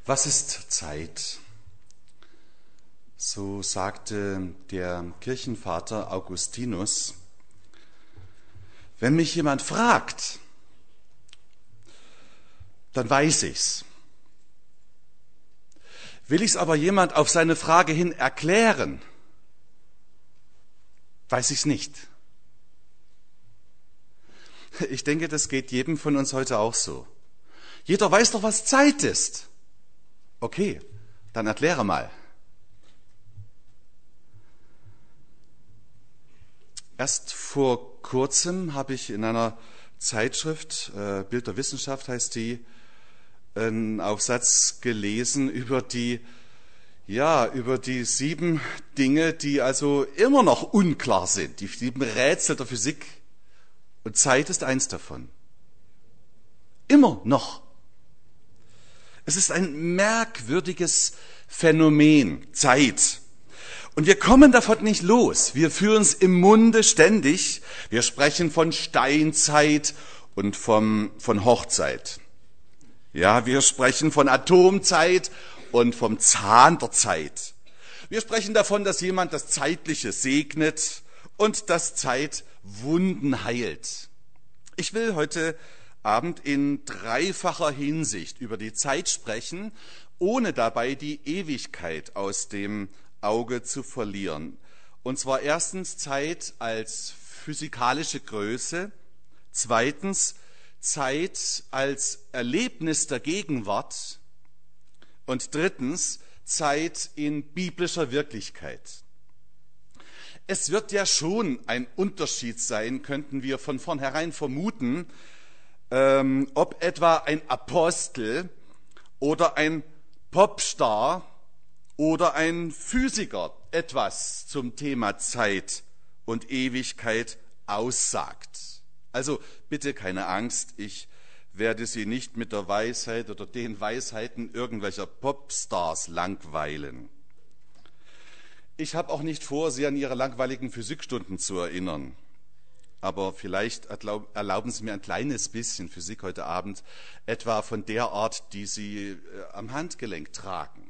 Was ist Zeit? So sagte der Kirchenvater Augustinus: Wenn mich jemand fragt, dann weiß ich's. Will ich's aber jemand auf seine Frage hin erklären, weiß ich's nicht. Ich denke, das geht jedem von uns heute auch so. Jeder weiß doch, was Zeit ist. Okay, dann erkläre mal. Erst vor kurzem habe ich in einer Zeitschrift, Bild der Wissenschaft heißt die, einen Aufsatz gelesen über die 7 Dinge, die also immer noch unklar sind, die 7 Rätsel der Physik. Und Zeit ist eins davon. Immer noch. Es ist ein merkwürdiges Phänomen, Zeit. Und wir kommen davon nicht los. Wir führen es im Munde ständig. Wir sprechen von Steinzeit und von Hochzeit. Ja, wir sprechen von Atomzeit und vom Zahn der Zeit. Wir sprechen davon, dass jemand das Zeitliche segnet und dass Zeit Wunden heilt. Ich will heute Abend in dreifacher Hinsicht über die Zeit sprechen, ohne dabei die Ewigkeit aus dem Auge zu verlieren. Und zwar erstens Zeit als physikalische Größe, zweitens Zeit als Erlebnis der Gegenwart und drittens Zeit in biblischer Wirklichkeit. Es wird ja schon ein Unterschied sein, könnten wir von vornherein vermuten, ob etwa ein Apostel oder ein Popstar oder ein Physiker etwas zum Thema Zeit und Ewigkeit aussagt. Also bitte keine Angst, ich werde Sie nicht mit der Weisheit oder den Weisheiten irgendwelcher Popstars langweilen. Ich habe auch nicht vor, Sie an Ihre langweiligen Physikstunden zu erinnern. Aber vielleicht erlauben Sie mir ein kleines bisschen Physik heute Abend, etwa von der Art, die Sie am Handgelenk tragen.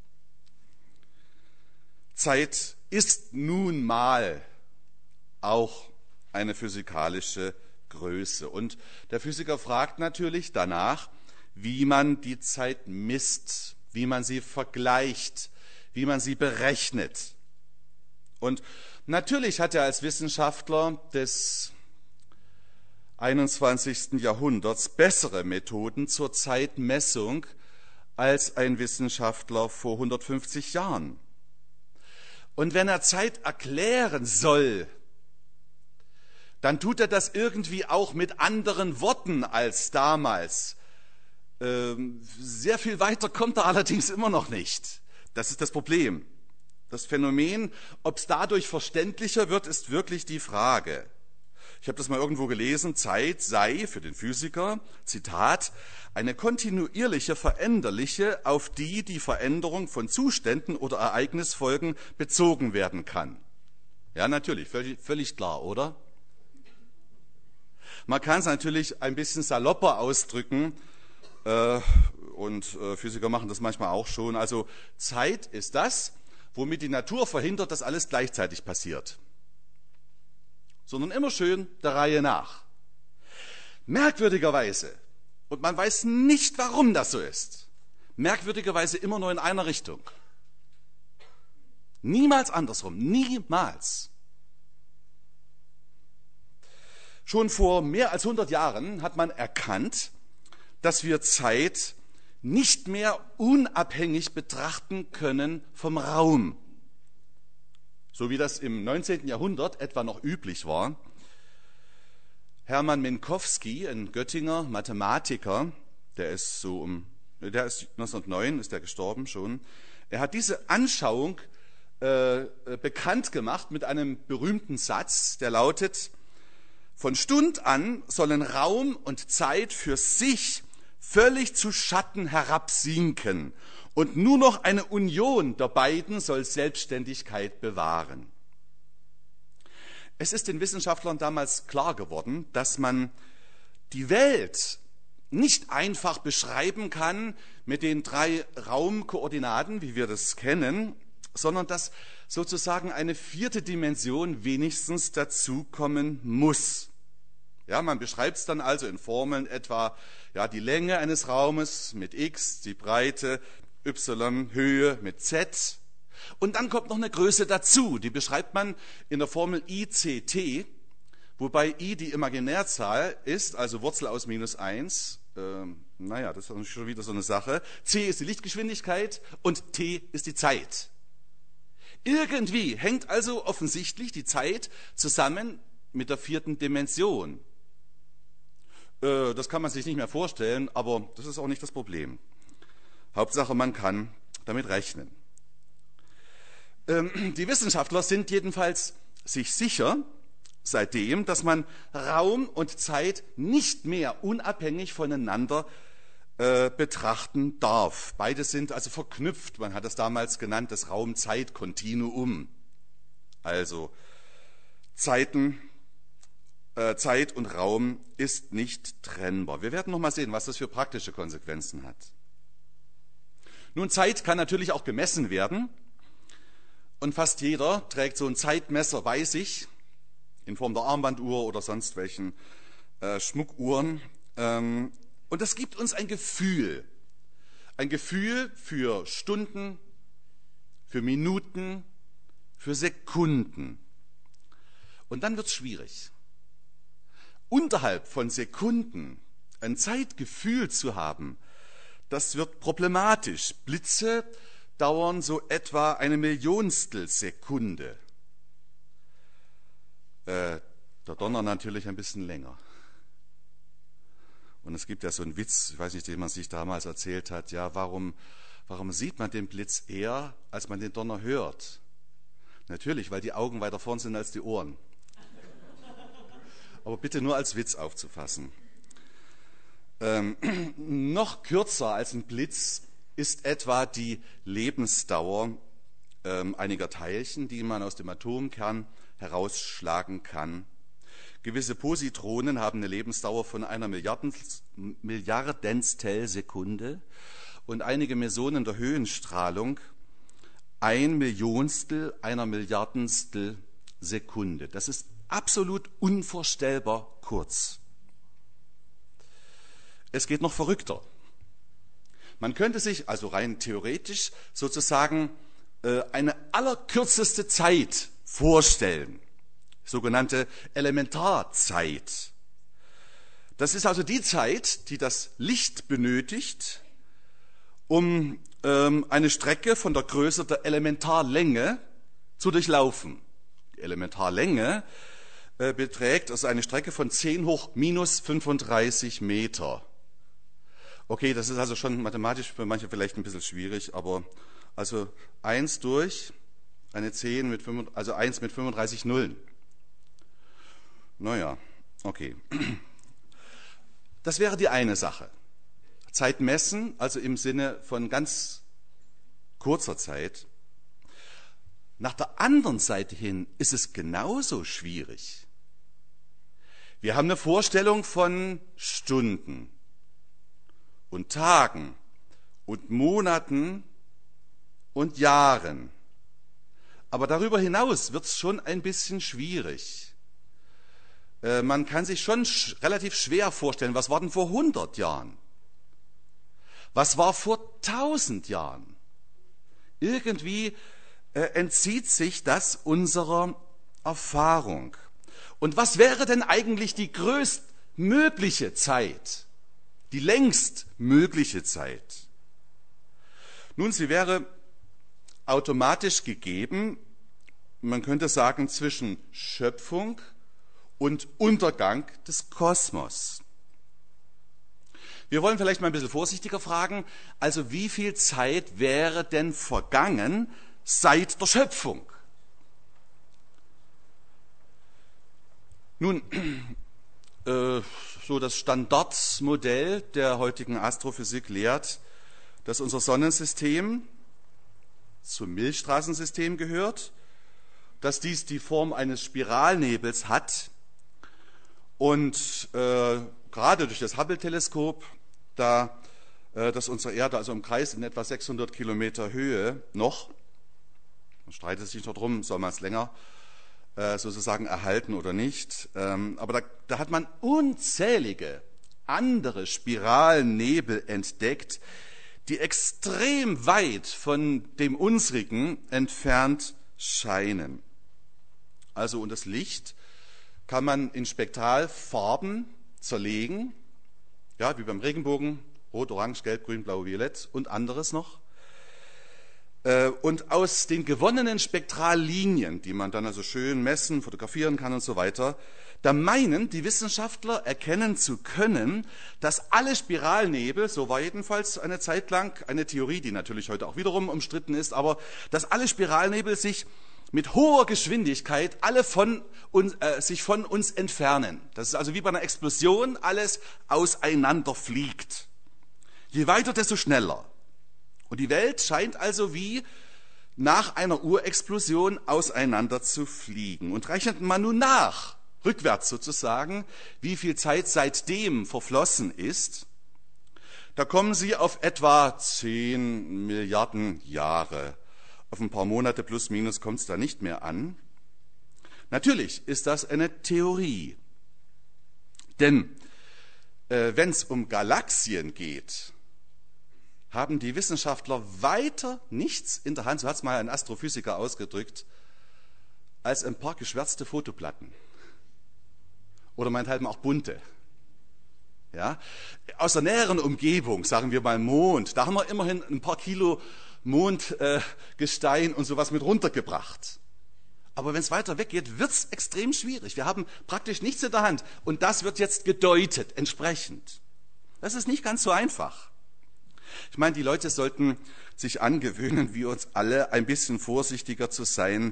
Zeit ist nun mal auch eine physikalische Größe. Und der Physiker fragt natürlich danach, wie man die Zeit misst, wie man sie vergleicht, wie man sie berechnet. Und natürlich hat er als Wissenschaftler des 21. Jahrhunderts bessere Methoden zur Zeitmessung als ein Wissenschaftler vor 150 Jahren. Und wenn er Zeit erklären soll, dann tut er das irgendwie auch mit anderen Worten als damals. Sehr viel weiter kommt er allerdings immer noch nicht. Das ist das Problem. Das Phänomen, ob es dadurch verständlicher wird, ist wirklich die Frage. Ich habe das mal irgendwo gelesen, Zeit sei für den Physiker, Zitat, eine kontinuierliche, veränderliche, auf die die Veränderung von Zuständen oder Ereignisfolgen bezogen werden kann. Ja, natürlich, völlig klar, oder? Man kann es natürlich ein bisschen salopper ausdrücken, und Physiker machen das manchmal auch schon. Also Zeit ist das, womit die Natur verhindert, dass alles gleichzeitig passiert. Sondern immer schön der Reihe nach. Merkwürdigerweise, und man weiß nicht, warum das so ist, merkwürdigerweise immer nur in einer Richtung. Niemals andersrum, niemals. Schon vor mehr als 100 Jahren hat man erkannt, dass wir Zeit nicht mehr unabhängig betrachten können vom Raum. So wie das im 19. Jahrhundert etwa noch üblich war. Hermann Minkowski, ein Göttinger Mathematiker, der ist 1909, ist er gestorben schon. Er hat diese Anschauung bekannt gemacht mit einem berühmten Satz, der lautet: Von Stund an sollen Raum und Zeit für sich völlig zu Schatten herabsinken und nur noch eine Union der beiden soll Selbstständigkeit bewahren. Es ist den Wissenschaftlern damals klar geworden, dass man die Welt nicht einfach beschreiben kann mit den 3 Raumkoordinaten, wie wir das kennen, sondern dass sozusagen eine 4. Dimension wenigstens dazukommen muss. Ja, man beschreibt es dann also in Formeln etwa, ja, die Länge eines Raumes mit x, die Breite, y, Höhe mit z. Und dann kommt noch eine Größe dazu, die beschreibt man in der Formel ICT, wobei I die Imaginärzahl ist, also Wurzel aus -1. Das ist schon wieder so eine Sache. C ist die Lichtgeschwindigkeit und T ist die Zeit. Irgendwie hängt also offensichtlich die Zeit zusammen mit der 4. Dimension. Das kann man sich nicht mehr vorstellen, aber das ist auch nicht das Problem. Hauptsache, man kann damit rechnen. Die Wissenschaftler sind jedenfalls sich sicher, seitdem, dass man Raum und Zeit nicht mehr unabhängig voneinander betrachten darf. Beide sind also verknüpft. Man hat es damals genannt, das Raum-Zeit-Kontinuum. Also Zeit und Raum ist nicht trennbar. Wir werden noch mal sehen, was das für praktische Konsequenzen hat. Nun, Zeit kann natürlich auch gemessen werden. Und fast jeder trägt so ein Zeitmesser bei sich, in Form der Armbanduhr oder sonst welchen Schmuckuhren. Und das gibt uns ein Gefühl für Stunden, für Minuten, für Sekunden. Und dann wird es schwierig. Unterhalb von Sekunden ein Zeitgefühl zu haben, das wird problematisch. Blitze dauern so etwa eine Millionstel Sekunde. Der Donner natürlich ein bisschen länger. Und es gibt ja so einen Witz, ich weiß nicht, den man sich damals erzählt hat, ja, warum sieht man den Blitz eher, als man den Donner hört? Natürlich, weil die Augen weiter vorn sind als die Ohren. Aber bitte nur als Witz aufzufassen. Noch kürzer als ein Blitz ist etwa die Lebensdauer einiger Teilchen, die man aus dem Atomkern herausschlagen kann. Gewisse Positronen haben eine Lebensdauer von einer Milliardenstel Sekunde und einige Mesonen der Höhenstrahlung 1/Millionstel einer Milliardenstel Sekunde. Das ist absolut unvorstellbar kurz. Es geht noch verrückter. Man könnte sich also rein theoretisch sozusagen eine allerkürzeste Zeit vorstellen, sogenannte Elementarzeit. Das ist also die Zeit, die das Licht benötigt, um eine Strecke von der Größe der Elementarlänge zu durchlaufen. Die Elementarlänge beträgt also eine Strecke von 10 hoch minus 35 Meter. Okay, das ist also schon mathematisch für manche vielleicht ein bisschen schwierig, aber also 1 durch eine 10 mit 5, also 1 mit 35 Nullen. Naja, okay. Das wäre die eine Sache. Zeit messen, also im Sinne von ganz kurzer Zeit. Nach der anderen Seite hin ist es genauso schwierig. Wir haben eine Vorstellung von Stunden und Tagen und Monaten und Jahren. Aber darüber hinaus wird es schon ein bisschen schwierig. Man kann sich schon relativ schwer vorstellen, was war denn vor 100 Jahren? Was war vor 1000 Jahren? Irgendwie entzieht sich das unserer Erfahrung. Und was wäre denn eigentlich die größtmögliche Zeit? Die längst mögliche Zeit? Nun, sie wäre automatisch gegeben, man könnte sagen, zwischen Schöpfung und Untergang des Kosmos. Wir wollen vielleicht mal ein bisschen vorsichtiger fragen, also wie viel Zeit wäre denn vergangen seit der Schöpfung? Nun, so das Standardmodell der heutigen Astrophysik lehrt, dass unser Sonnensystem zum Milchstraßensystem gehört, dass dies die Form eines Spiralnebels hat und gerade durch das Hubble-Teleskop dass unsere Erde also im Kreis in etwa 600 Kilometer Höhe noch, man streitet sich noch drum, soll man es länger sozusagen erhalten oder nicht, aber da hat man unzählige andere Spiralnebel entdeckt, die extrem weit von dem unsrigen entfernt scheinen. Also und das Licht kann man in Spektralfarben zerlegen, ja, wie beim Regenbogen, rot, orange, gelb, grün, blau, violett und anderes noch. Und aus den gewonnenen Spektrallinien, die man dann also schön messen, fotografieren kann und so weiter, da meinen die Wissenschaftler erkennen zu können, dass alle Spiralnebel, so war jedenfalls eine Zeit lang eine Theorie, die natürlich heute auch wiederum umstritten ist, aber dass alle Spiralnebel sich mit hoher Geschwindigkeit alle sich von uns entfernen. Das ist also wie bei einer Explosion, alles auseinander fliegt. Je weiter, desto schneller. Und die Welt scheint also wie nach einer Urexplosion auseinander zu fliegen. Und rechnet man nun nach, rückwärts sozusagen, wie viel Zeit seitdem verflossen ist, da kommen Sie auf etwa 10 Milliarden Jahre. Auf ein paar Monate plus minus kommt es da nicht mehr an. Natürlich ist das eine Theorie. Denn wenn es um Galaxien geht, haben die Wissenschaftler weiter nichts in der Hand, so hat es mal ein Astrophysiker ausgedrückt, als ein paar geschwärzte Fotoplatten. Oder meinethalben auch bunte. Ja? Aus der näheren Umgebung, sagen wir mal Mond, da haben wir immerhin ein paar Kilo Mondgestein und sowas mit runtergebracht. Aber wenn es weiter weggeht, wird es extrem schwierig. Wir haben praktisch nichts in der Hand. Und das wird jetzt gedeutet, entsprechend. Das ist nicht ganz so einfach. Ich meine, die Leute sollten sich angewöhnen, wie uns alle, ein bisschen vorsichtiger zu sein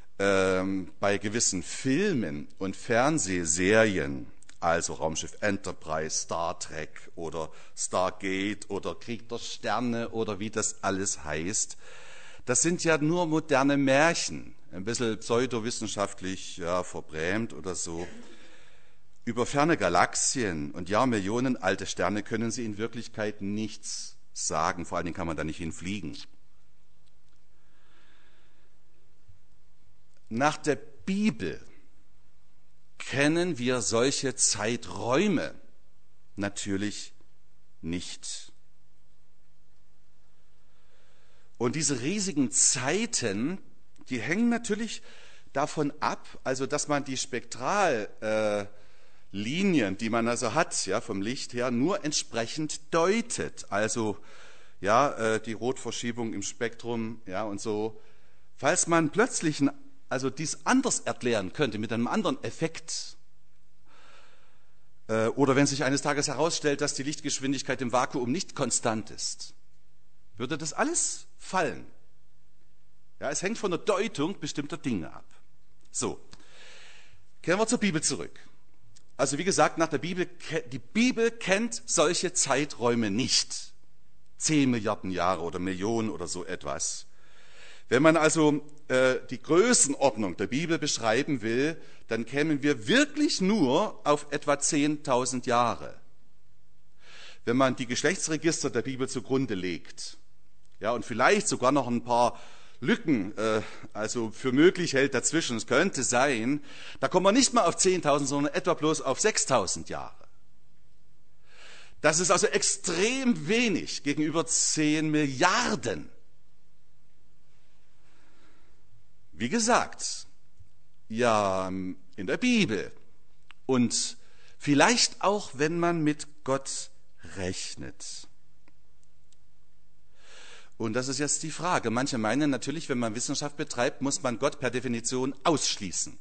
bei gewissen Filmen und Fernsehserien, also Raumschiff Enterprise, Star Trek oder Stargate oder Krieg der Sterne oder wie das alles heißt. Das sind ja nur moderne Märchen, ein bisschen pseudowissenschaftlich verbrämt oder so. Über ferne Galaxien und Jahrmillionen alte Sterne können sie in Wirklichkeit nichts sagen, vor allen Dingen kann man da nicht hinfliegen. Nach der Bibel kennen wir solche Zeiträume natürlich nicht. Und diese riesigen Zeiten, die hängen natürlich davon ab, also dass man die Spektrallinien, die man also hat, ja, vom Licht her, nur entsprechend deutet. Also ja, die Rotverschiebung im Spektrum, ja, und so. Falls man plötzlich dies anders erklären könnte, mit einem anderen Effekt, oder wenn sich eines Tages herausstellt, dass die Lichtgeschwindigkeit im Vakuum nicht konstant ist, würde das alles fallen. Ja, es hängt von der Deutung bestimmter Dinge ab. So, kehren wir zur Bibel zurück. Also wie gesagt, nach der Bibel, die Bibel kennt solche Zeiträume nicht. 10 Milliarden Jahre oder Millionen oder so etwas. Wenn man also die Größenordnung der Bibel beschreiben will, dann kämen wir wirklich nur auf etwa 10.000 Jahre. Wenn man die Geschlechtsregister der Bibel zugrunde legt, ja, und vielleicht sogar noch ein paar Lücken also für möglich hält dazwischen, es könnte sein, da kommen wir nicht mal auf 10.000, sondern etwa bloß auf 6.000 Jahre. Das ist also extrem wenig gegenüber 10 Milliarden. Wie gesagt, ja, in der Bibel und vielleicht auch, wenn man mit Gott rechnet. Und das ist jetzt die Frage. Manche meinen natürlich, wenn man Wissenschaft betreibt, muss man Gott per Definition ausschließen.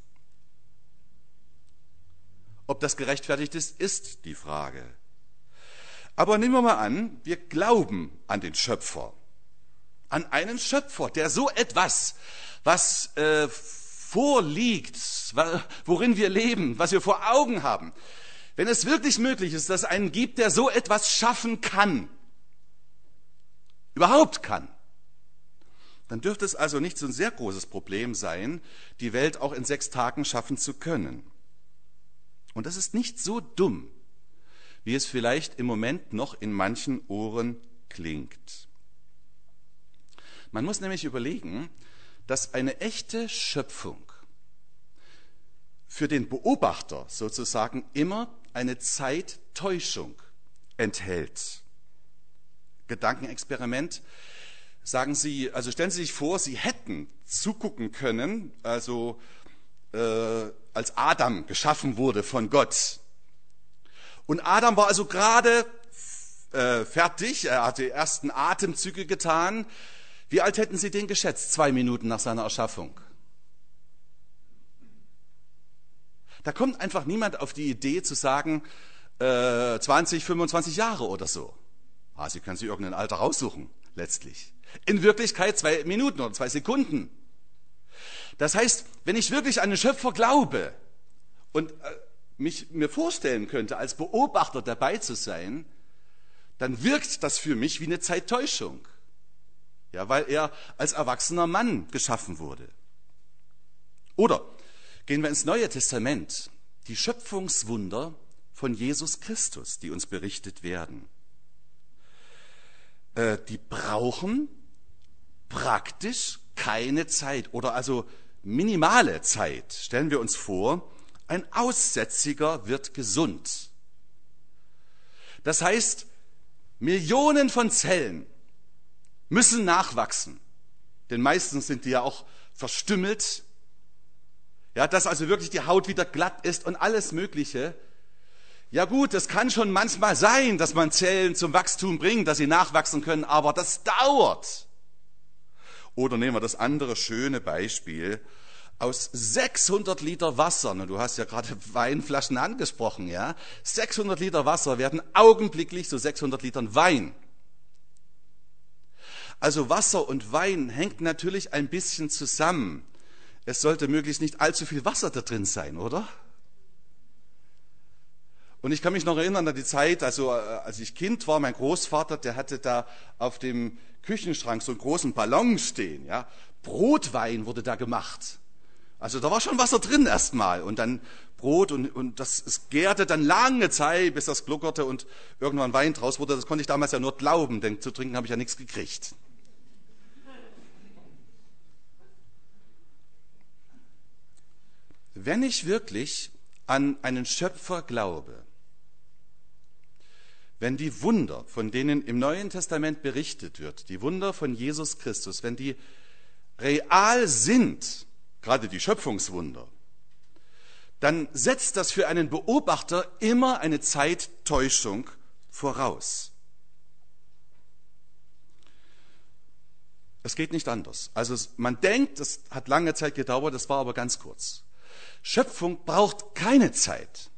Ob das gerechtfertigt ist, ist die Frage. Aber nehmen wir mal an, wir glauben an den Schöpfer. An einen Schöpfer, der so etwas, was vorliegt, worin wir leben, was wir vor Augen haben, wenn es wirklich möglich ist, dass es einen gibt, der so etwas schaffen kann, überhaupt kann, dann dürfte es also nicht so ein sehr großes Problem sein, die Welt auch in 6 Tagen schaffen zu können. Und das ist nicht so dumm, wie es vielleicht im Moment noch in manchen Ohren klingt. Man muss nämlich überlegen, dass eine echte Schöpfung für den Beobachter sozusagen immer eine Zeittäuschung enthält. Gedankenexperiment. Sagen Sie, also stellen Sie sich vor, Sie hätten zugucken können, also als Adam geschaffen wurde von Gott. Und Adam war also gerade fertig, er hat die ersten Atemzüge getan. Wie alt hätten Sie den geschätzt, 2 Minuten nach seiner Erschaffung? Da kommt einfach niemand auf die Idee zu sagen, 20, 25 Jahre oder so. Sie können sich irgendein Alter raussuchen, letztlich. In Wirklichkeit 2 Minuten oder 2 Sekunden. Das heißt, wenn ich wirklich an den Schöpfer glaube und mir vorstellen könnte, als Beobachter dabei zu sein, dann wirkt das für mich wie eine Zeittäuschung. Ja, weil er als erwachsener Mann geschaffen wurde. Oder gehen wir ins Neue Testament, die Schöpfungswunder von Jesus Christus, die uns berichtet werden. Die brauchen praktisch keine Zeit oder also minimale Zeit. Stellen wir uns vor, ein Aussätziger wird gesund. Das heißt, Millionen von Zellen müssen nachwachsen, denn meistens sind die ja auch verstümmelt, ja, dass also wirklich die Haut wieder glatt ist und alles Mögliche. Ja gut, es kann schon manchmal sein, dass man Zellen zum Wachstum bringt, dass sie nachwachsen können, aber das dauert. Oder nehmen wir das andere schöne Beispiel. Aus 600 Liter Wasser, und du hast ja gerade Weinflaschen angesprochen, ja, 600 Liter Wasser werden augenblicklich zu 600 Litern Wein. Also Wasser und Wein hängt natürlich ein bisschen zusammen. Es sollte möglichst nicht allzu viel Wasser da drin sein, oder? Und ich kann mich noch erinnern an die Zeit, also als ich Kind war, mein Großvater, der hatte da auf dem Küchenschrank so einen großen Ballon stehen. Ja? Brotwein wurde da gemacht. Also da war schon Wasser drin erstmal und dann Brot und es gärte dann lange Zeit, bis das gluckerte und irgendwann Wein draus wurde. Das konnte ich damals ja nur glauben, denn zu trinken habe ich ja nichts gekriegt. Wenn ich wirklich an einen Schöpfer glaube, wenn die Wunder, von denen im Neuen Testament berichtet wird, die Wunder von Jesus Christus, wenn die real sind, gerade die Schöpfungswunder, dann setzt das für einen Beobachter immer eine Zeittäuschung voraus. Es geht nicht anders. Also man denkt, es hat lange Zeit gedauert, das war aber ganz kurz. Schöpfung braucht keine Zeit.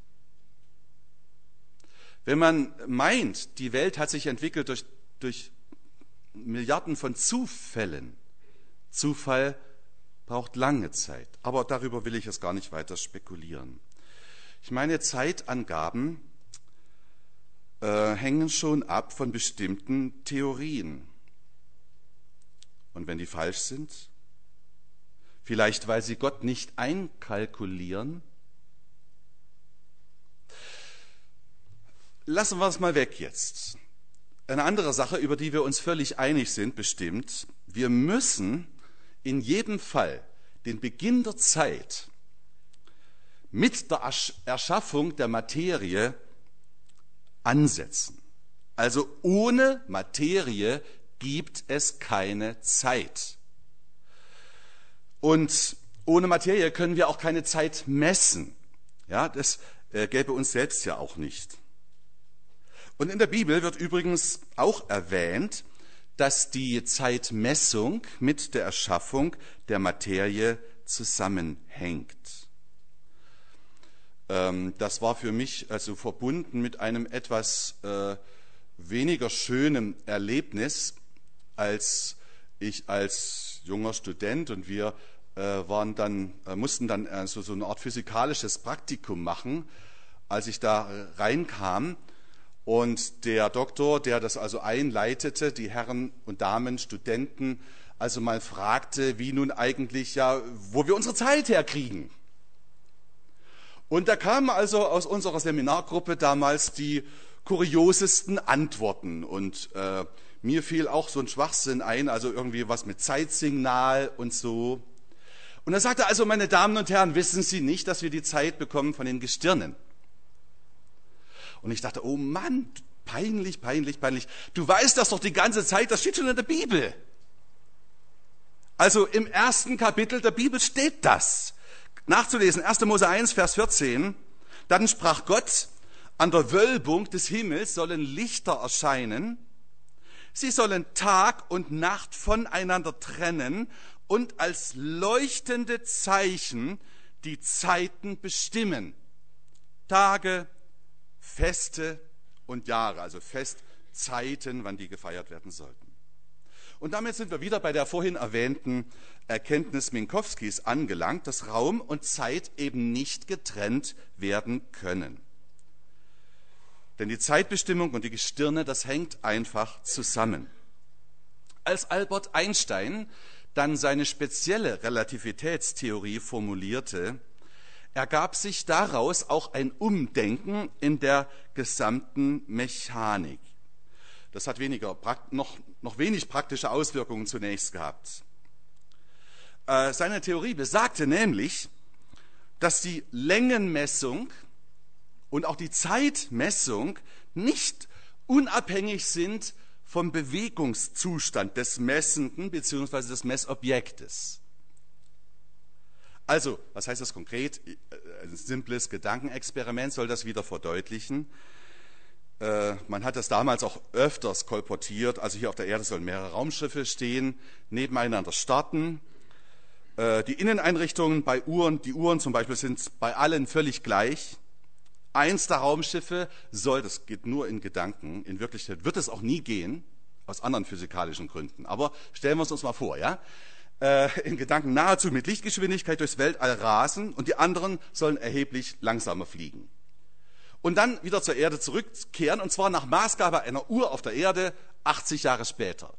Wenn man meint, die Welt hat sich entwickelt durch Milliarden von Zufällen, Zufall braucht lange Zeit. Aber darüber will ich jetzt gar nicht weiter spekulieren. Ich meine, Zeitangaben hängen schon ab von bestimmten Theorien. Und wenn die falsch sind, vielleicht weil sie Gott nicht einkalkulieren, lassen wir es mal weg jetzt. Eine andere Sache, über die wir uns völlig einig sind, bestimmt, wir müssen in jedem Fall den Beginn der Zeit mit der Erschaffung der Materie ansetzen. Also ohne Materie gibt es keine Zeit. Und ohne Materie können wir auch keine Zeit messen. Ja, das gäbe uns selbst ja auch nicht. Und in der Bibel wird übrigens auch erwähnt, dass die Zeitmessung mit der Erschaffung der Materie zusammenhängt. Das war für mich also verbunden mit einem etwas weniger schönen Erlebnis, als ich als junger Student und wir mussten dann so eine Art physikalisches Praktikum machen, als ich da reinkam. Und der Doktor, der das also einleitete, die Herren und Damen, Studenten, also mal fragte, wie nun eigentlich wo wir unsere Zeit herkriegen. Und da kamen also aus unserer Seminargruppe damals die kuriosesten Antworten. Und mir fiel auch so ein Schwachsinn ein, also irgendwie was mit Zeitsignal und so. Und er sagte also, meine Damen und Herren, wissen Sie nicht, dass wir die Zeit bekommen von den Gestirnen? Und ich dachte, oh Mann, peinlich, peinlich, peinlich. Du weißt das doch die ganze Zeit, das steht schon in der Bibel. Also im ersten Kapitel der Bibel steht das. Nachzulesen, 1. Mose 1, Vers 14. Dann sprach Gott, an der Wölbung des Himmels sollen Lichter erscheinen. Sie sollen Tag und Nacht voneinander trennen und als leuchtende Zeichen die Zeiten bestimmen. Tage, Feste und Jahre, also Festzeiten, wann die gefeiert werden sollten. Und damit sind wir wieder bei der vorhin erwähnten Erkenntnis Minkowskis angelangt, dass Raum und Zeit eben nicht getrennt werden können. Denn die Zeitbestimmung und die Gestirne, das hängt einfach zusammen. Als Albert Einstein dann seine spezielle Relativitätstheorie formulierte, ergab sich daraus auch ein Umdenken in der gesamten Mechanik. Das hat noch wenig praktische Auswirkungen zunächst gehabt. Seine Theorie besagte nämlich, dass die Längenmessung und auch die Zeitmessung nicht unabhängig sind vom Bewegungszustand des Messenden bzw. des Messobjektes. Also, was heißt das konkret? Ein simples Gedankenexperiment soll das wieder verdeutlichen. Man hat das damals auch öfters kolportiert. Also hier auf der Erde sollen mehrere Raumschiffe stehen, nebeneinander starten. Die Inneneinrichtungen bei Uhren, die Uhren zum Beispiel sind bei allen völlig gleich. Eins der Raumschiffe soll, das geht nur in Gedanken, in Wirklichkeit wird es auch nie gehen, aus anderen physikalischen Gründen. Aber stellen wir es uns mal vor, ja? In Gedanken nahezu mit Lichtgeschwindigkeit durchs Weltall rasen und die anderen sollen erheblich langsamer fliegen. Und dann wieder zur Erde zurückkehren, und zwar nach Maßgabe einer Uhr auf der Erde 80 Jahre später.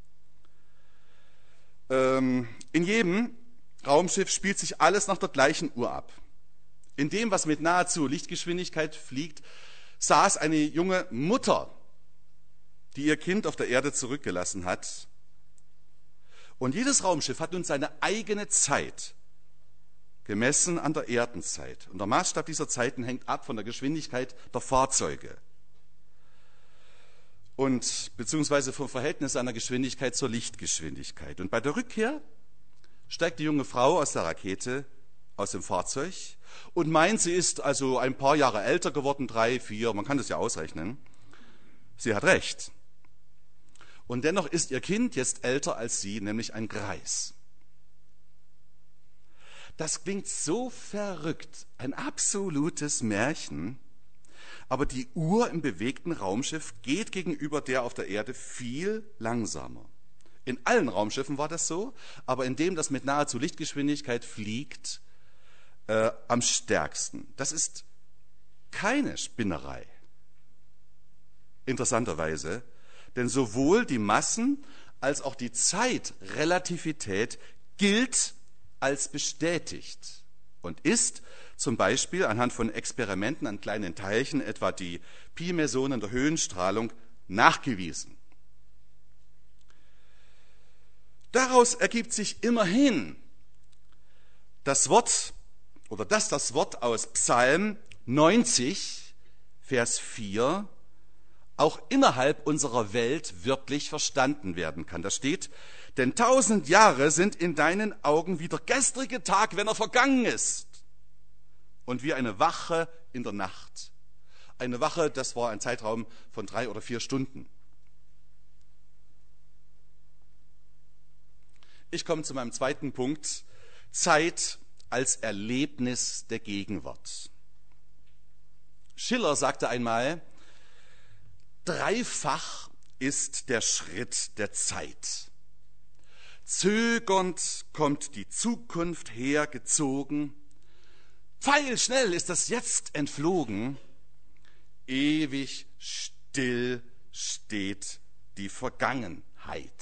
In jedem Raumschiff spielt sich alles nach der gleichen Uhr ab. In dem, was mit nahezu Lichtgeschwindigkeit fliegt, saß eine junge Mutter, die ihr Kind auf der Erde zurückgelassen hat. Und jedes Raumschiff hat nun seine eigene Zeit, gemessen an der Erdenzeit. Und der Maßstab dieser Zeiten hängt ab von der Geschwindigkeit der Fahrzeuge und beziehungsweise vom Verhältnis einer Geschwindigkeit zur Lichtgeschwindigkeit. Und bei der Rückkehr steigt die junge Frau aus der Rakete, aus dem Fahrzeug, und meint, sie ist also ein paar Jahre älter geworden, 3, 4, man kann das ja ausrechnen. Sie hat recht. Und dennoch ist ihr Kind jetzt älter als sie, nämlich ein Greis. Das klingt so verrückt, ein absolutes Märchen, aber die Uhr im bewegten Raumschiff geht gegenüber der auf der Erde viel langsamer. In allen Raumschiffen war das so, aber in dem, das mit nahezu Lichtgeschwindigkeit fliegt, am stärksten. Das ist keine Spinnerei. Interessanterweise, denn sowohl die Massen als auch die Zeitrelativität gilt als bestätigt und ist zum Beispiel anhand von Experimenten an kleinen Teilchen, etwa die Pi-Mesonen der Höhenstrahlung, nachgewiesen. Daraus ergibt sich immerhin das Wort aus Psalm 90, Vers 4, auch innerhalb unserer Welt wirklich verstanden werden kann. Da steht, denn 1000 Jahre sind in deinen Augen wie der gestrige Tag, wenn er vergangen ist. Und wie eine Wache in der Nacht. Eine Wache, das war ein Zeitraum von 3 oder 4 Stunden. Ich komme zu meinem zweiten Punkt. Zeit als Erlebnis der Gegenwart. Schiller sagte einmal, dreifach ist der Schritt der Zeit. Zögernd kommt die Zukunft hergezogen, pfeilschnell ist das Jetzt entflogen, ewig still steht die Vergangenheit.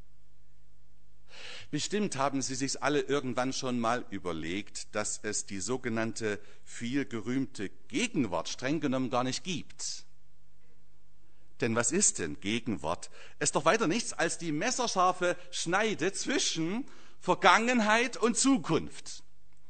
Bestimmt haben Sie sich alle irgendwann schon mal überlegt, dass es die sogenannte viel gerühmte Gegenwart streng genommen gar nicht gibt. Denn was ist denn Gegenwart? Es ist doch weiter nichts als die messerscharfe Schneide zwischen Vergangenheit und Zukunft.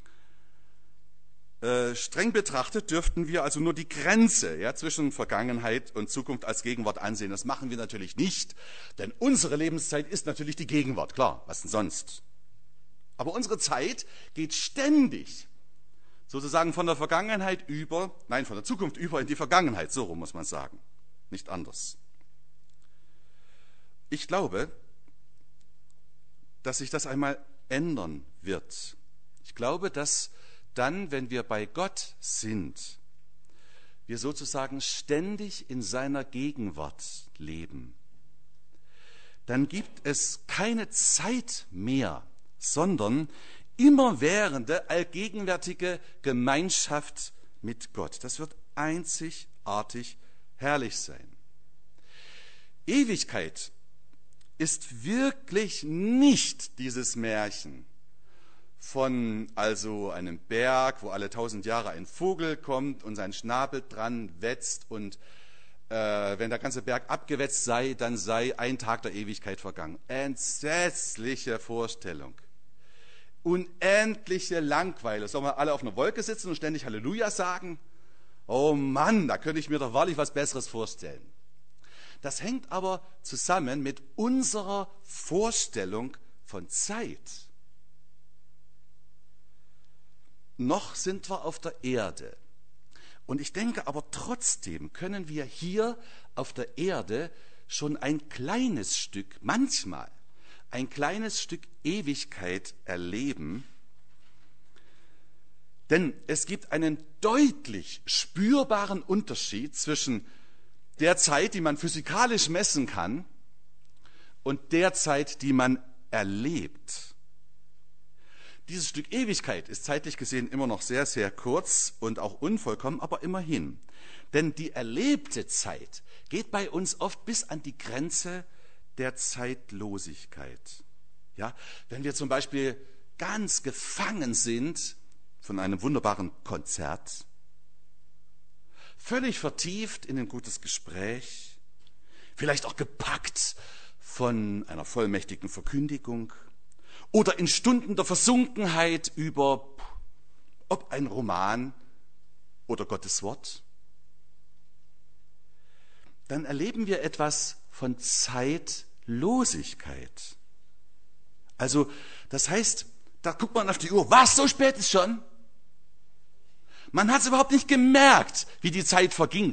Streng betrachtet dürften wir also nur die Grenze zwischen Vergangenheit und Zukunft als Gegenwart ansehen. Das machen wir natürlich nicht, denn unsere Lebenszeit ist natürlich die Gegenwart, klar, was denn sonst? Aber unsere Zeit geht ständig sozusagen von der Vergangenheit von der Zukunft über in die Vergangenheit, so rum muss man sagen, nicht anders. Ich glaube, dass sich das einmal ändern wird. Ich glaube, dass dann, wenn wir bei Gott sind, wir sozusagen ständig in seiner Gegenwart leben. Dann gibt es keine Zeit mehr, sondern immerwährende, allgegenwärtige Gemeinschaft mit Gott. Das wird einzigartig herrlich sein. Ewigkeit ist wirklich nicht dieses Märchen von also einem Berg, wo alle 1000 Jahre ein Vogel kommt und sein Schnabel dran wetzt und wenn der ganze Berg abgewetzt sei, dann sei ein Tag der Ewigkeit vergangen. Entsetzliche Vorstellung. Unendliche Langweile. Sollen wir alle auf einer Wolke sitzen und ständig Halleluja sagen? Oh Mann, da könnte ich mir doch wahrlich was Besseres vorstellen. Das hängt aber zusammen mit unserer Vorstellung von Zeit. Noch sind wir auf der Erde. Und ich denke aber trotzdem können wir hier auf der Erde schon ein kleines Stück, manchmal ein kleines Stück Ewigkeit erleben. Denn es gibt einen deutlich spürbaren Unterschied zwischen der Zeit, die man physikalisch messen kann, und der Zeit, die man erlebt. Dieses Stück Ewigkeit ist zeitlich gesehen immer noch sehr, sehr kurz und auch unvollkommen, aber immerhin. Denn die erlebte Zeit geht bei uns oft bis an die Grenze der Zeitlosigkeit. Ja, wenn wir zum Beispiel ganz gefangen sind von einem wunderbaren Konzert, völlig vertieft in ein gutes Gespräch, vielleicht auch gepackt von einer vollmächtigen Verkündigung, oder in Stunden der Versunkenheit über ob ein Roman oder Gottes Wort, dann erleben wir etwas von Zeitlosigkeit. Also das heißt, da guckt man auf die Uhr, was, so spät ist schon? Man hat es überhaupt nicht gemerkt, wie die Zeit verging.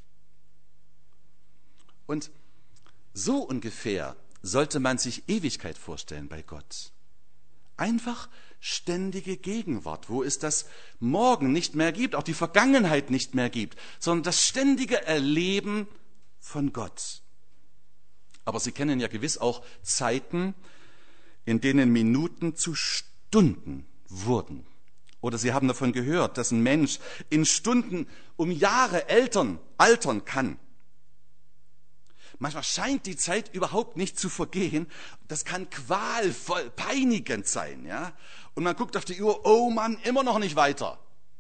Und so ungefähr sollte man sich Ewigkeit vorstellen bei Gott. Einfach ständige Gegenwart, wo es das Morgen nicht mehr gibt, auch die Vergangenheit nicht mehr gibt, sondern das ständige Erleben von Gott. Aber Sie kennen ja gewiss auch Zeiten, in denen Minuten zu Stunden wurden. Oder Sie haben davon gehört, dass ein Mensch in Stunden um Jahre altern kann. Manchmal scheint die Zeit überhaupt nicht zu vergehen. Das kann qualvoll, peinigend sein. Ja? Und man guckt auf die Uhr, oh Mann, immer noch nicht weiter.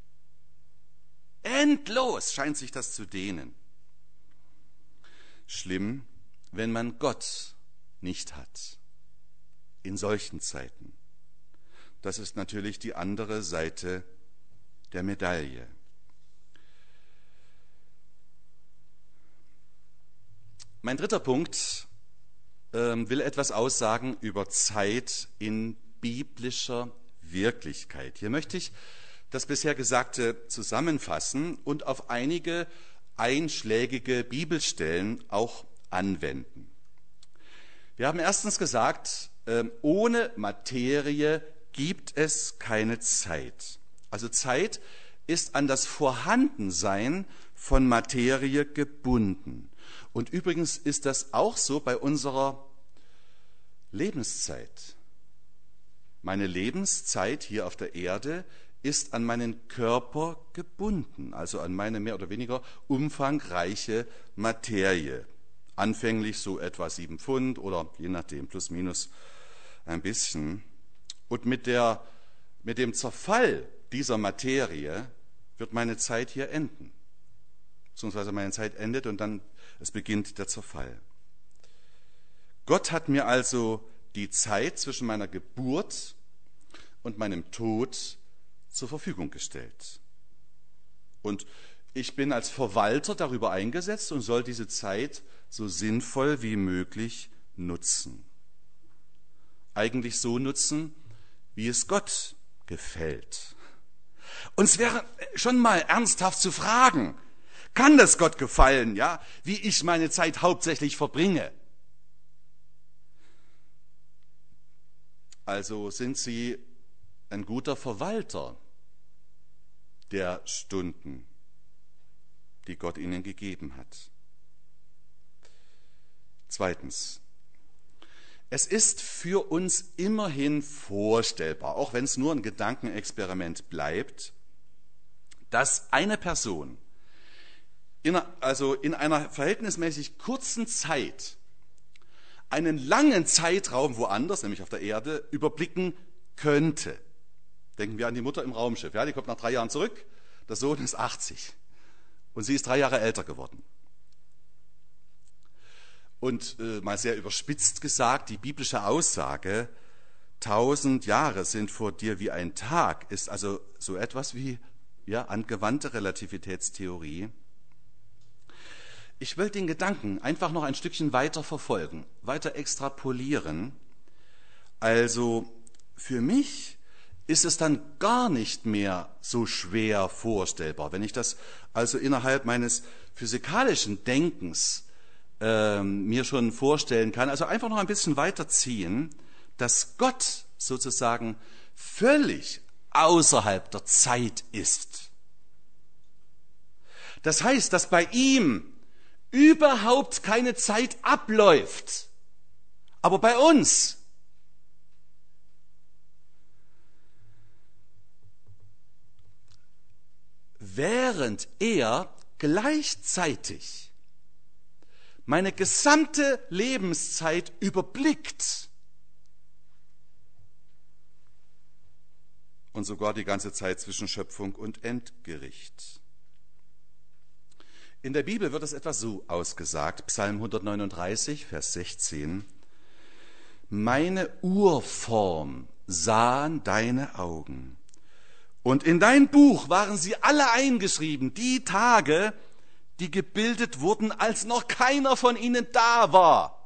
Endlos scheint sich das zu dehnen. Schlimm, wenn man Gott nicht hat. In solchen Zeiten. Das ist natürlich die andere Seite der Medaille. Mein dritter Punkt will etwas aussagen über Zeit in biblischer Wirklichkeit. Hier möchte ich das bisher Gesagte zusammenfassen und auf einige einschlägige Bibelstellen auch anwenden. Wir haben erstens gesagt, ohne Materie gibt es keine Zeit. Also Zeit ist an das Vorhandensein von Materie gebunden. Und übrigens ist das auch so bei unserer Lebenszeit. Meine Lebenszeit hier auf der Erde ist an meinen Körper gebunden, also an meine mehr oder weniger umfangreiche Materie. Anfänglich so etwa 7 Pfund oder je nachdem plus minus ein bisschen. Und mit dem Zerfall dieser Materie wird meine Zeit hier enden. Beziehungsweise meine Zeit endet und dann Es beginnt der Zerfall. Gott hat mir also die Zeit zwischen meiner Geburt und meinem Tod zur Verfügung gestellt. Und ich bin als Verwalter darüber eingesetzt und soll diese Zeit so sinnvoll wie möglich nutzen. Eigentlich so nutzen, wie es Gott gefällt. Uns wäre schon mal ernsthaft zu fragen, kann das Gott gefallen, ja, wie ich meine Zeit hauptsächlich verbringe? Also sind Sie ein guter Verwalter der Stunden, die Gott Ihnen gegeben hat. Zweitens, es ist für uns immerhin vorstellbar, auch wenn es nur ein Gedankenexperiment bleibt, dass eine Person in einer verhältnismäßig kurzen Zeit einen langen Zeitraum woanders, nämlich auf der Erde, überblicken könnte. Denken wir an die Mutter im Raumschiff. Ja, die kommt nach 3 Jahren zurück, der Sohn ist 80 und sie ist 3 Jahre älter geworden. Und mal sehr überspitzt gesagt, die biblische Aussage, 1000 Jahre sind vor dir wie ein Tag, ist also so etwas wie angewandte Relativitätstheorie. Ich will den Gedanken einfach noch ein Stückchen weiter verfolgen, weiter extrapolieren. Also für mich ist es dann gar nicht mehr so schwer vorstellbar, wenn ich das also innerhalb meines physikalischen Denkens mir schon vorstellen kann, also einfach noch ein bisschen weiterziehen, dass Gott sozusagen völlig außerhalb der Zeit ist. Das heißt, dass bei ihm überhaupt keine Zeit abläuft. Aber bei uns, während er gleichzeitig meine gesamte Lebenszeit überblickt und sogar die ganze Zeit zwischen Schöpfung und Endgericht. In der Bibel wird es etwa so ausgesagt, Psalm 139, Vers 16, meine Urform sahen deine Augen, und in dein Buch waren sie alle eingeschrieben, die Tage, die gebildet wurden, als noch keiner von ihnen da war.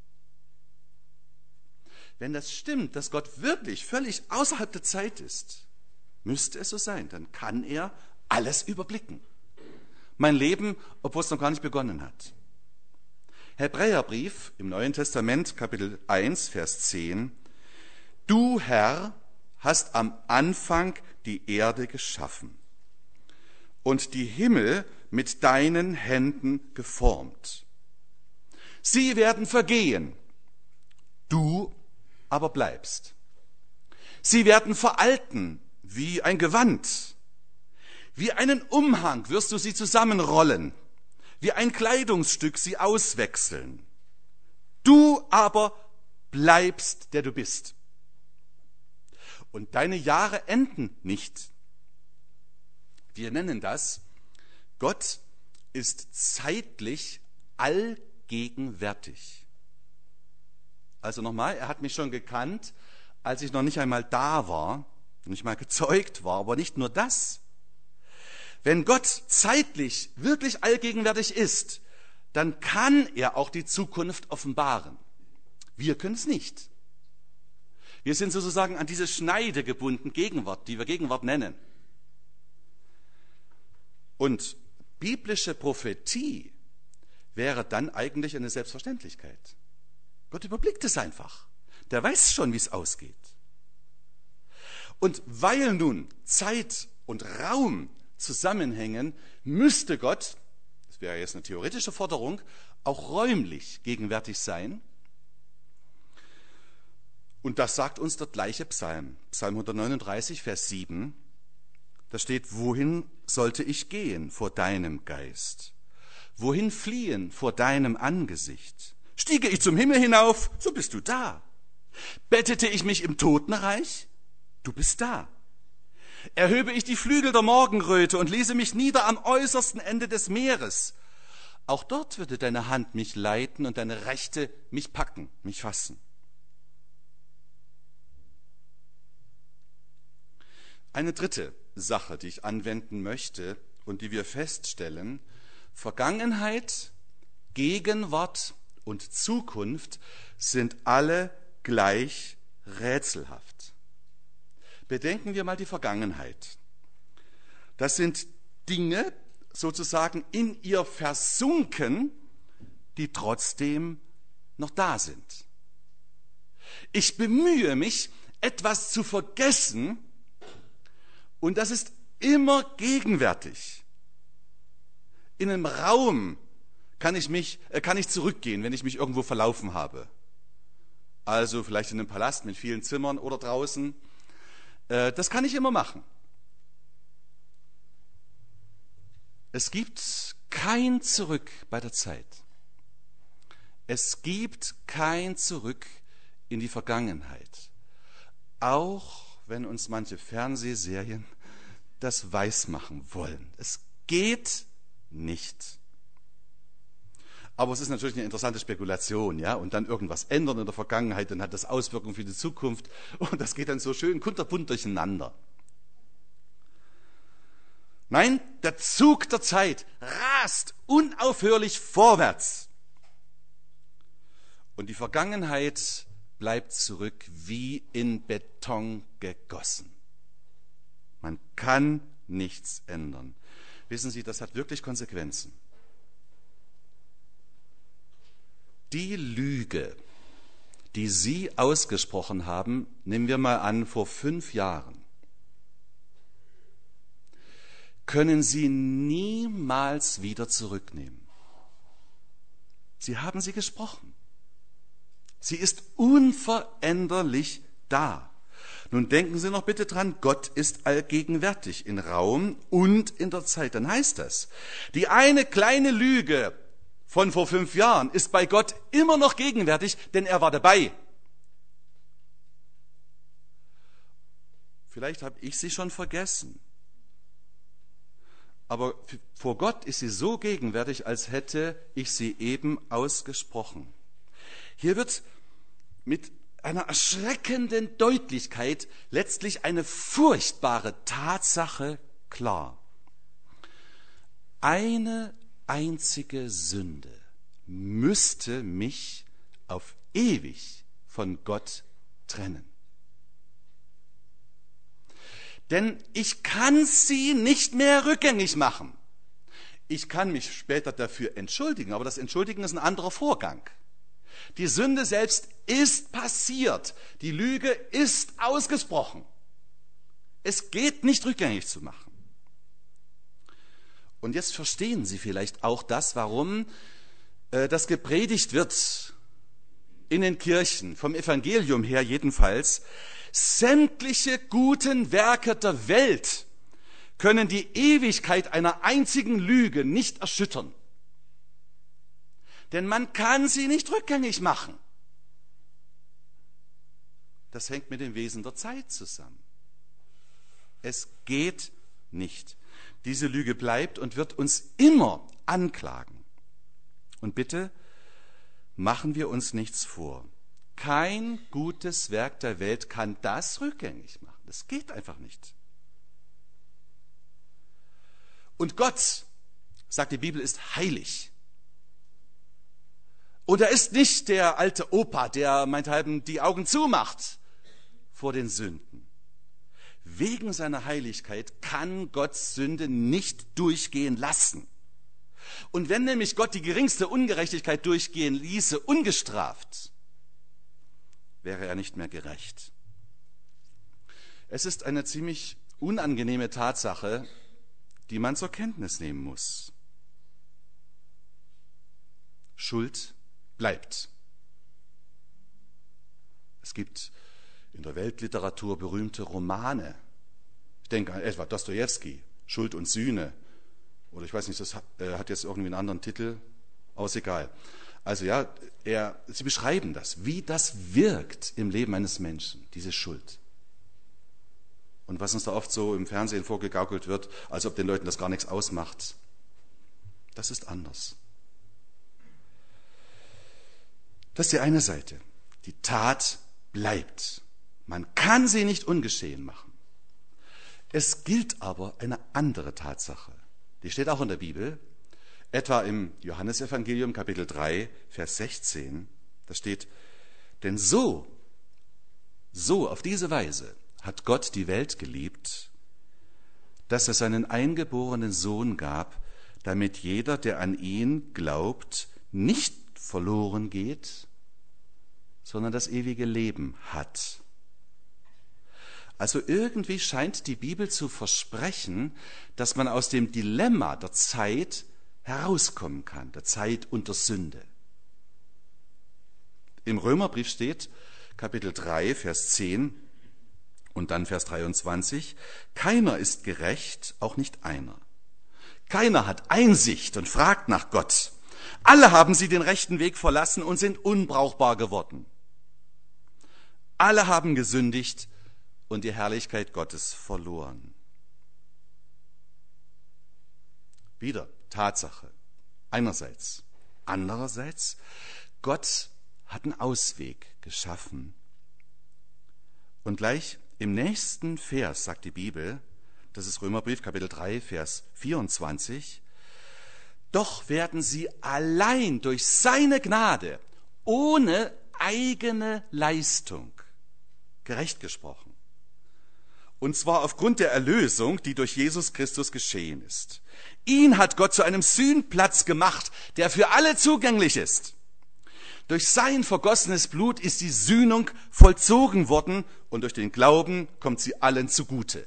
Wenn das stimmt, dass Gott wirklich völlig außerhalb der Zeit ist, müsste es so sein, dann kann er alles überblicken. Mein Leben, obwohl es noch gar nicht begonnen hat. Hebräerbrief im Neuen Testament, Kapitel 1, Vers 10. Du, Herr, hast am Anfang die Erde geschaffen und die Himmel mit deinen Händen geformt. Sie werden vergehen, du aber bleibst. Sie werden veralten wie ein Gewand. Wie einen Umhang wirst du sie zusammenrollen, wie ein Kleidungsstück sie auswechseln. Du aber bleibst, der du bist. Und deine Jahre enden nicht. Wir nennen das, Gott ist zeitlich allgegenwärtig. Also nochmal, er hat mich schon gekannt, als ich noch nicht einmal da war, nicht mal gezeugt war, aber nicht nur das. Wenn Gott zeitlich wirklich allgegenwärtig ist, dann kann er auch die Zukunft offenbaren. Wir können es nicht. Wir sind sozusagen an diese Schneide gebunden, Gegenwart, die wir Gegenwart nennen. Und biblische Prophetie wäre dann eigentlich eine Selbstverständlichkeit. Gott überblickt es einfach. Der weiß schon, wie es ausgeht. Und weil nun Zeit und Raum zusammenhängen, müsste Gott, das wäre jetzt eine theoretische Forderung, auch räumlich gegenwärtig sein. Und das sagt uns der gleiche Psalm, Psalm 139, Vers 7. Da steht, wohin sollte ich gehen vor deinem Geist? Wohin fliehen vor deinem Angesicht? Stiege ich zum Himmel hinauf, so bist du da. Bettete ich mich im Totenreich, du bist da. Erhöbe ich die Flügel der Morgenröte und ließe mich nieder am äußersten Ende des Meeres, Auch dort würde deine Hand mich leiten und deine Rechte mich packen, mich fassen. Eine dritte Sache, die ich anwenden möchte und die wir feststellen: Vergangenheit, Gegenwart und Zukunft sind alle gleich rätselhaft. Bedenken wir mal die Vergangenheit. Das sind Dinge sozusagen in ihr versunken, die trotzdem noch da sind. Ich bemühe mich, etwas zu vergessen, und das ist immer gegenwärtig. In einem Raum kann ich zurückgehen, wenn ich mich irgendwo verlaufen habe. Also vielleicht in einem Palast mit vielen Zimmern oder draußen. Das kann ich immer machen. Es gibt kein Zurück bei der Zeit. Es gibt kein Zurück in die Vergangenheit. Auch wenn uns manche Fernsehserien das weismachen wollen. Es geht nicht. Aber es ist natürlich eine interessante Spekulation, ja, und dann irgendwas ändern in der Vergangenheit, dann hat das Auswirkungen für die Zukunft und das geht dann so schön kunterbunt durcheinander. Nein, der Zug der Zeit rast unaufhörlich vorwärts. Und die Vergangenheit bleibt zurück wie in Beton gegossen. Man kann nichts ändern. Wissen Sie, das hat wirklich Konsequenzen. Die Lüge, die Sie ausgesprochen haben, nehmen wir mal an, vor 5 Jahren, können Sie niemals wieder zurücknehmen. Sie haben sie gesprochen. Sie ist unveränderlich da. Nun denken Sie noch bitte dran, Gott ist allgegenwärtig in Raum und in der Zeit. Dann heißt das, die eine kleine Lüge von vor 5 Jahren ist bei Gott immer noch gegenwärtig, denn er war dabei. Vielleicht habe ich sie schon vergessen. Aber vor Gott ist sie so gegenwärtig, als hätte ich sie eben ausgesprochen. Hier wird mit einer erschreckenden Deutlichkeit letztlich eine furchtbare Tatsache klar. Eine einzige Sünde müsste mich auf ewig von Gott trennen. Denn ich kann sie nicht mehr rückgängig machen. Ich kann mich später dafür entschuldigen, aber das Entschuldigen ist ein anderer Vorgang. Die Sünde selbst ist passiert. Die Lüge ist ausgesprochen. Es geht nicht rückgängig zu machen. Und jetzt verstehen Sie vielleicht auch das, warum das gepredigt wird in den Kirchen, vom Evangelium her jedenfalls. Sämtliche guten Werke der Welt können die Ewigkeit einer einzigen Lüge nicht erschüttern. Denn man kann sie nicht rückgängig machen. Das hängt mit dem Wesen der Zeit zusammen. Es geht nicht. Diese Lüge bleibt und wird uns immer anklagen. Und bitte machen wir uns nichts vor. Kein gutes Werk der Welt kann das rückgängig machen. Das geht einfach nicht. Und Gott, sagt die Bibel, ist heilig. Und er ist nicht der alte Opa, der meinethalben die Augen zumacht vor den Sünden. Wegen seiner Heiligkeit kann Gott Sünde nicht durchgehen lassen. Und wenn nämlich Gott die geringste Ungerechtigkeit durchgehen ließe, ungestraft, wäre er nicht mehr gerecht. Es ist eine ziemlich unangenehme Tatsache, die man zur Kenntnis nehmen muss. Schuld bleibt. Es gibt in der Weltliteratur berühmte Romane. Ich denke an etwa Dostojewski, Schuld und Sühne. Oder ich weiß nicht, das hat jetzt irgendwie einen anderen Titel, aber ist egal. Also ja, sie beschreiben das, wie das wirkt im Leben eines Menschen, diese Schuld. Und was uns da oft so im Fernsehen vorgegaukelt wird, als ob den Leuten das gar nichts ausmacht, das ist anders. Das ist die eine Seite. Die Tat bleibt. Man kann sie nicht ungeschehen machen. Es gilt aber eine andere Tatsache. Die steht auch in der Bibel, etwa im Johannesevangelium Kapitel 3, Vers 16. Da steht, denn so auf diese Weise hat Gott die Welt geliebt, dass er seinen eingeborenen Sohn gab, damit jeder, der an ihn glaubt, nicht verloren geht, sondern das ewige Leben hat. Also irgendwie scheint die Bibel zu versprechen, dass man aus dem Dilemma der Zeit herauskommen kann, der Zeit unter Sünde. Im Römerbrief steht, Kapitel 3, Vers 10 und dann Vers 23, keiner ist gerecht, auch nicht einer. Keiner hat Einsicht und fragt nach Gott. Alle haben sie den rechten Weg verlassen und sind unbrauchbar geworden. Alle haben gesündigt und die Herrlichkeit Gottes verloren. Wieder Tatsache. Einerseits. Andererseits, Gott hat einen Ausweg geschaffen. Und gleich im nächsten Vers sagt die Bibel, das ist Römerbrief, Kapitel 3, Vers 24, doch werden sie allein durch seine Gnade, ohne eigene Leistung, gerecht gesprochen. Und zwar aufgrund der Erlösung, die durch Jesus Christus geschehen ist. Ihn hat Gott zu einem Sühnplatz gemacht, der für alle zugänglich ist. Durch sein vergossenes Blut ist die Sühnung vollzogen worden und durch den Glauben kommt sie allen zugute.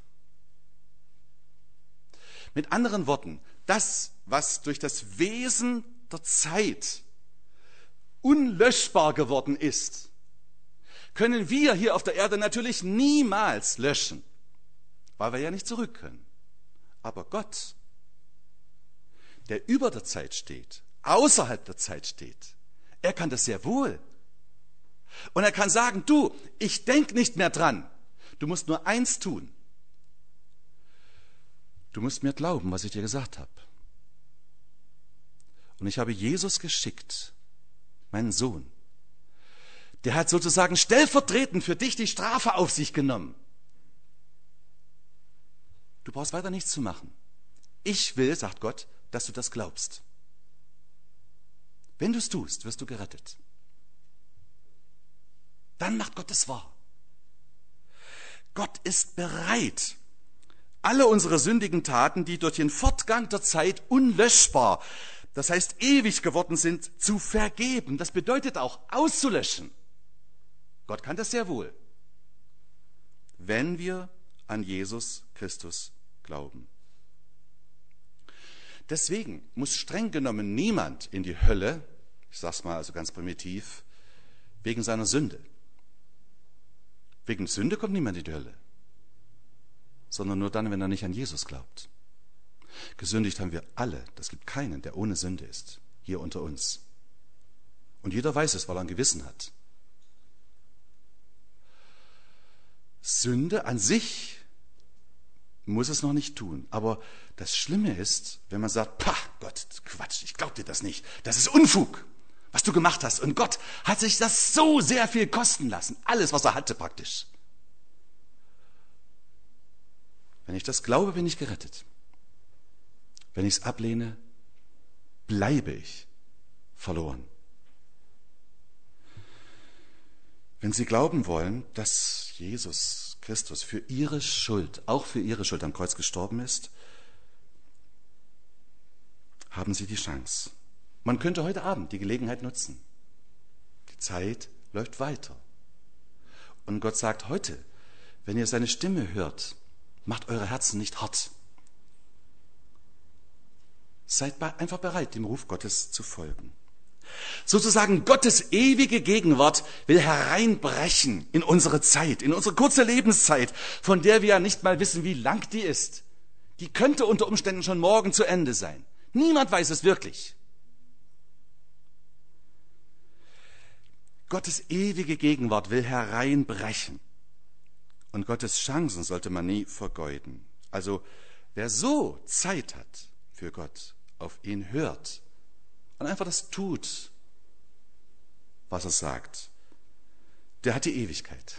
Mit anderen Worten, das, was durch das Wesen der Zeit unlöschbar geworden ist, können wir hier auf der Erde natürlich niemals löschen, weil wir ja nicht zurück können. Aber Gott, der über der Zeit steht, außerhalb der Zeit steht, er kann das sehr wohl. Und er kann sagen, du, ich denk nicht mehr dran. Du musst nur eins tun. Du musst mir glauben, was ich dir gesagt habe. Und ich habe Jesus geschickt, meinen Sohn. Der hat sozusagen stellvertretend für dich die Strafe auf sich genommen. Du brauchst weiter nichts zu machen. Ich will, sagt Gott, dass du das glaubst. Wenn du es tust, wirst du gerettet. Dann macht Gott es wahr. Gott ist bereit, alle unsere sündigen Taten, die durch den Fortgang der Zeit unlöschbar, das heißt ewig geworden sind, zu vergeben. Das bedeutet auch auszulöschen. Gott kann das sehr wohl, wenn wir an Jesus Christus glauben. Deswegen muss streng genommen niemand in die Hölle, ich sage es mal also ganz primitiv, wegen seiner Sünde. Wegen Sünde kommt niemand in die Hölle, sondern nur dann, wenn er nicht an Jesus glaubt. Gesündigt haben wir alle, das gibt keinen, der ohne Sünde ist, hier unter uns. Und jeder weiß es, weil er ein Gewissen hat. Sünde an sich muss es noch nicht tun. Aber das Schlimme ist, wenn man sagt, pah, Gott, Quatsch, ich glaub dir das nicht. Das ist Unfug, was du gemacht hast. Und Gott hat sich das so sehr viel kosten lassen. Alles, was er hatte praktisch. Wenn ich das glaube, bin ich gerettet. Wenn ich es ablehne, bleibe ich verloren. Wenn Sie glauben wollen, dass Jesus Christus für Ihre Schuld, auch für Ihre Schuld am Kreuz gestorben ist, haben Sie die Chance. Man könnte heute Abend die Gelegenheit nutzen. Die Zeit läuft weiter. Und Gott sagt heute, wenn ihr seine Stimme hört, macht eure Herzen nicht hart. Seid einfach bereit, dem Ruf Gottes zu folgen. Sozusagen Gottes ewige Gegenwart will hereinbrechen in unsere Zeit, in unsere kurze Lebenszeit, von der wir ja nicht mal wissen, wie lang die ist. Die könnte unter Umständen schon morgen zu Ende sein. Niemand weiß es wirklich. Gottes ewige Gegenwart will hereinbrechen. Und Gottes Chancen sollte man nie vergeuden. Also wer so Zeit hat für Gott, auf ihn hört und einfach das tut, was er sagt, der hat die Ewigkeit.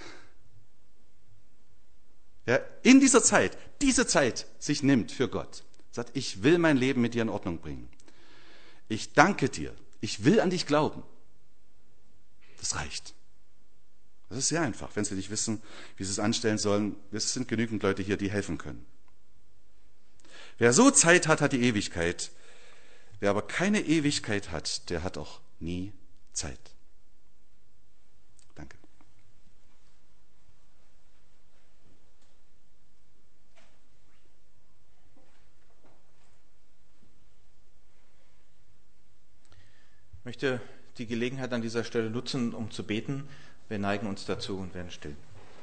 Wer in dieser Zeit, diese Zeit sich nimmt für Gott, sagt, ich will mein Leben mit dir in Ordnung bringen. Ich danke dir. Ich will an dich glauben. Das reicht. Das ist sehr einfach. Wenn Sie nicht wissen, wie Sie es anstellen sollen, es sind genügend Leute hier, die helfen können. Wer so Zeit hat, hat die Ewigkeit. Wer aber keine Ewigkeit hat, der hat auch nie Zeit. Danke. Ich möchte die Gelegenheit an dieser Stelle nutzen, um zu beten. Wir neigen uns dazu und werden still.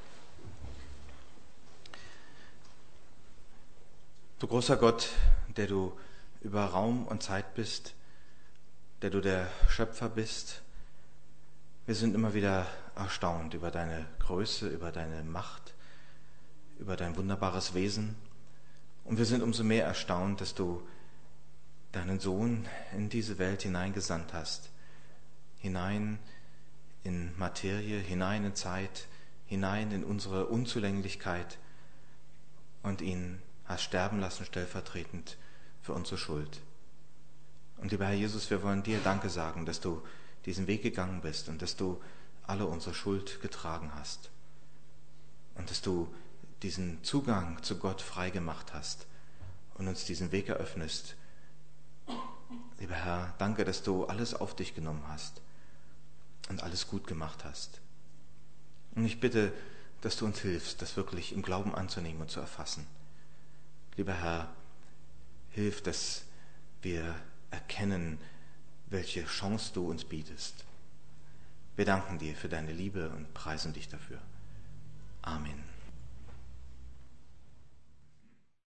Du großer Gott, der du über Raum und Zeit bist, der du der Schöpfer bist, wir sind immer wieder erstaunt über deine Größe, über deine Macht, über dein wunderbares Wesen. Und wir sind umso mehr erstaunt, dass du deinen Sohn in diese Welt hineingesandt hast, hinein in Materie, hinein in Zeit, hinein in unsere Unzulänglichkeit und ihn hast sterben lassen stellvertretend für unsere Schuld. Und lieber Herr Jesus, wir wollen dir Danke sagen, dass du diesen Weg gegangen bist und dass du alle unsere Schuld getragen hast und dass du diesen Zugang zu Gott frei gemacht hast und uns diesen Weg eröffnest. Lieber Herr, danke, dass du alles auf dich genommen hast und alles gut gemacht hast. Und ich bitte, dass du uns hilfst, das wirklich im Glauben anzunehmen und zu erfassen. Lieber Herr, hilf, dass wir erkennen, welche Chance du uns bietest. Wir danken dir für deine Liebe und preisen dich dafür. Amen.